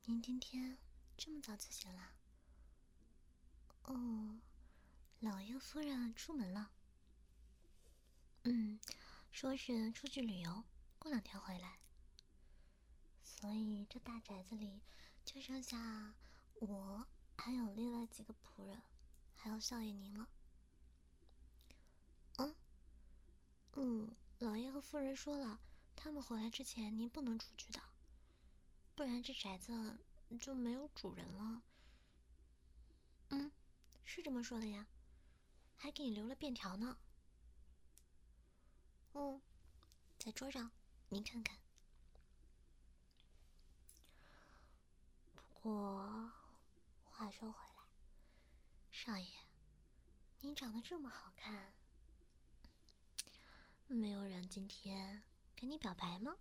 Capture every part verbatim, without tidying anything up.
您今天这么早就醒了？哦，老爷夫人出门了。嗯，说是出去旅游，过两天回来。所以这大宅子里就剩下我，还有另外几个仆人，还有少爷您了。嗯，嗯，老爷和夫人说了，他们回来之前您不能出去的，不然这宅子就没有主人了。嗯，是这么说的呀，还给你留了便条呢。嗯，在桌上，您看看。不过，话说回来，少爷，您长得这么好看，没有人今天跟你表白吗？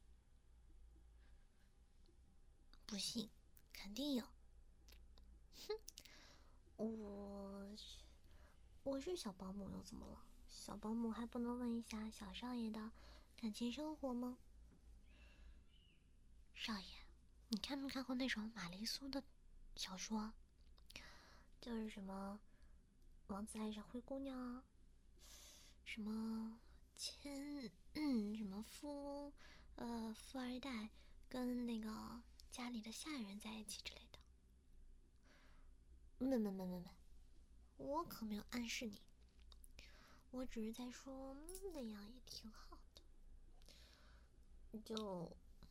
不信，肯定有。哼，我我是小保姆又怎么了？小保姆还不能问一下小少爷的感情生活吗？少爷，你看没看过那种玛丽苏的小说？就是什么王子爱上灰姑娘啊，什么千嗯什么富呃富二代跟那个家里的下人在一起之类的。没没没没没，我可没有暗示你，我只是在说那样也挺好的。就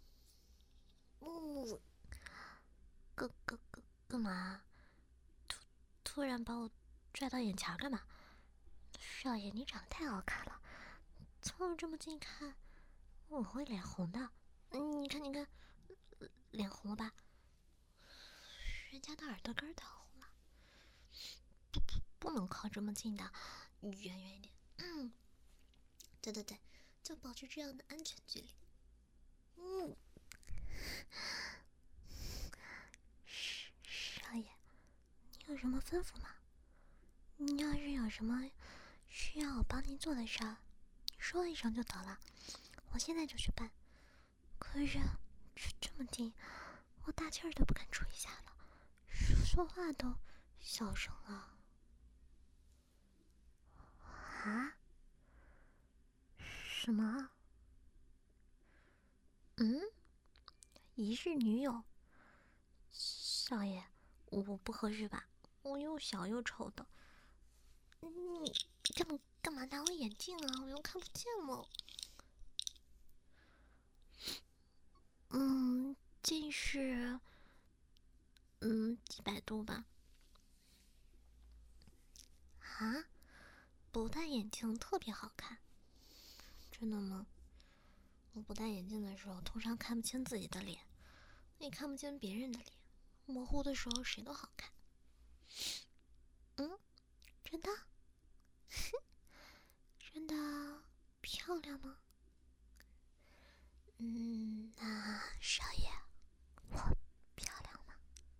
嗯，干干干干嘛？突突然把我拽到眼前干嘛？少爷，你长得太好看了，从我这么近看，我会脸红的。嗯，你看，你看，脸红了吧？人家的耳朵根儿都红了，不能靠这么近的，远远一点。嗯，对对对，就保持这样的安全距离。嗯，少爷，你有什么吩咐吗？你要是有什么需要我帮您做的事儿，你说一声就得了，我现在就去办。可是这这么近，我大气儿都不敢出一下了，说说话都小声了。啊？什么？嗯？一日女友？少爷，我不合适吧？我又小又丑的，你干嘛干嘛拿我眼镜啊？我又看不见了。嗯，近视，嗯，几百度吧。啊？不戴眼镜特别好看，真的吗？我不戴眼镜的时候，通常看不清自己的脸，也看不见别人的脸，模糊的时候谁都好看。嗯，真的？真的漂亮吗？嗯，那少爷，我漂亮吗？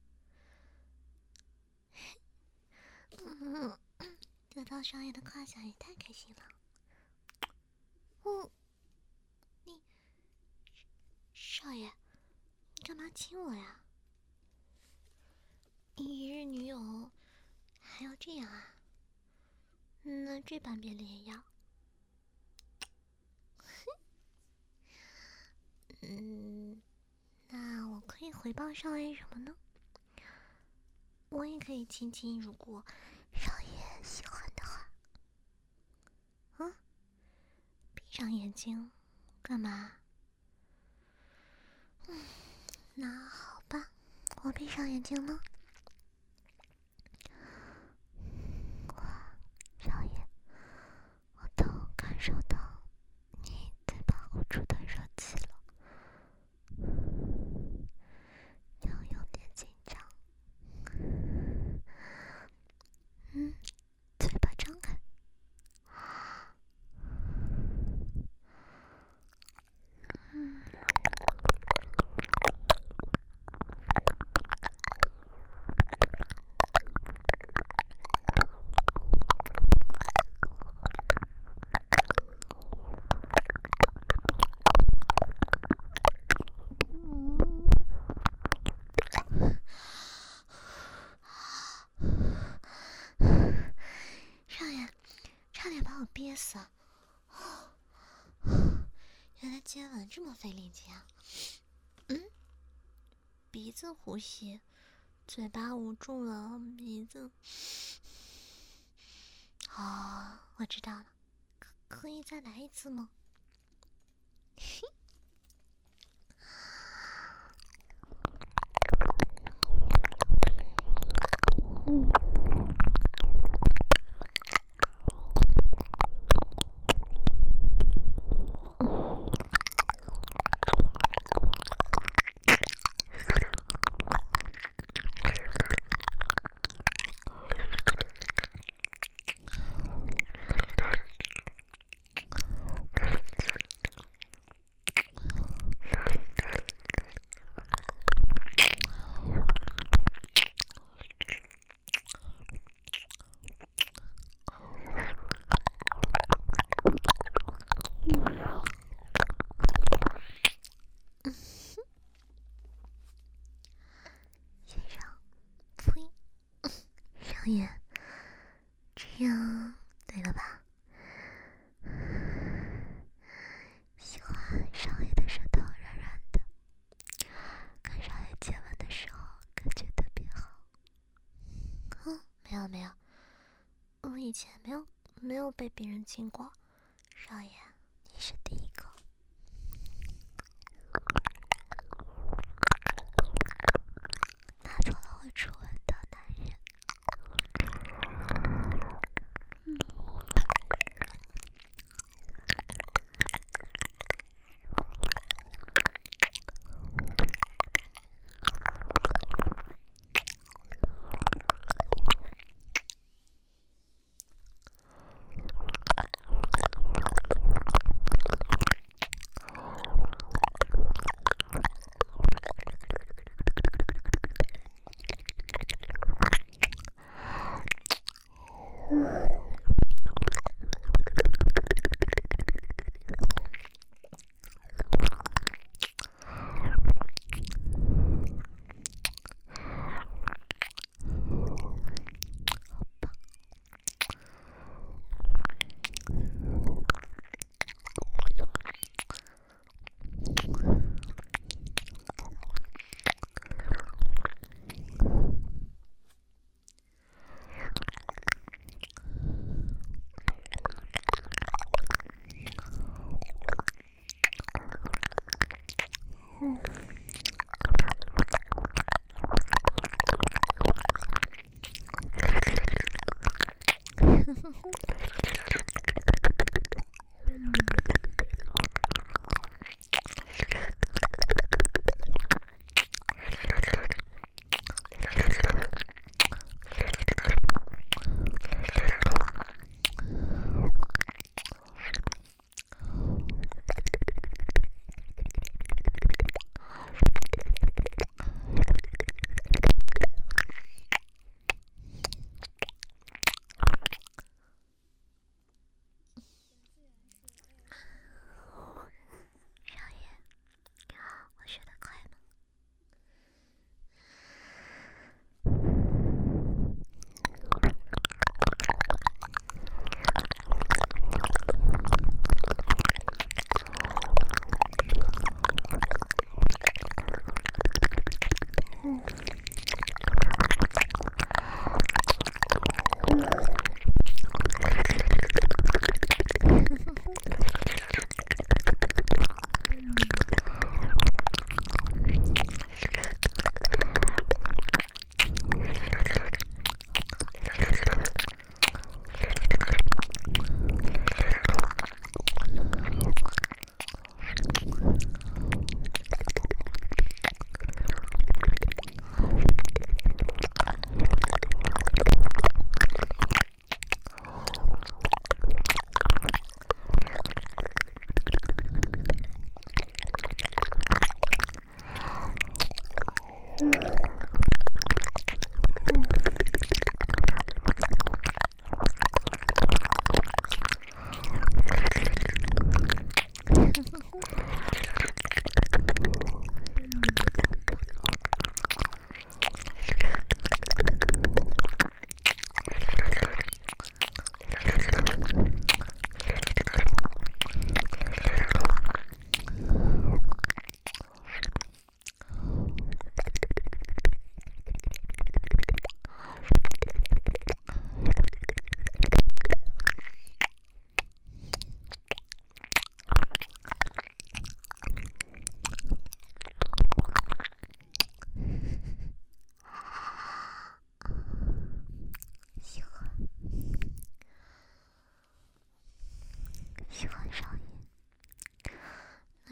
嗯，得到少爷的夸奖也太开心了。嗯，你少爷，你干嘛亲我呀？一日女友还要这样啊？那这半边脸也要？嗯，那我可以回报少爷什么呢？我也可以亲亲，如果少爷喜欢的话。啊，闭上眼睛，干嘛？嗯，那好吧，我闭上眼睛了。哇，少爷，我都感受到你嘴巴呼出的热气了，又有点紧张。嗯，嘴巴张开。嗯， 原来接吻这么费力气啊！嗯，鼻子呼吸，嘴巴捂住了鼻子。哦，我知道了，可可以再来一次吗？嘿。嗯。少爷，这样对了吧？喜欢少爷的舌头软软的，跟少爷接吻的时候感觉特别好。嗯，没有没有，我以前没有没有被别人亲过，少爷，你是第一个。拿出了我初吻的男人。嗯。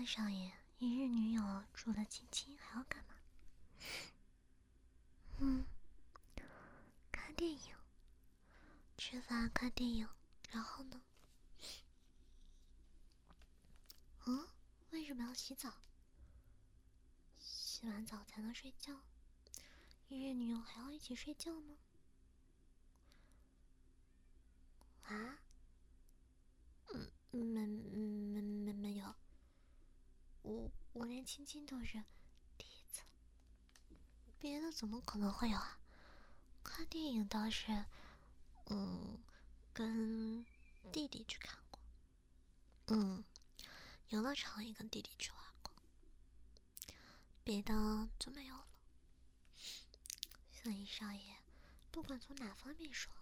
和少爷一日女友住得亲亲，还要干嘛？嗯，看电影，吃饭看电影，然后呢？嗯，为什么要洗澡？洗完澡才能睡觉？一日女友还要一起睡觉吗？啊？嗯，没没没没有，我我连亲亲都是第一次，别的怎么可能会有啊？看电影倒是，嗯，跟弟弟去看过，嗯，游乐场也跟弟弟去玩过，别的就没有了。所以少爷，不管从哪方面说，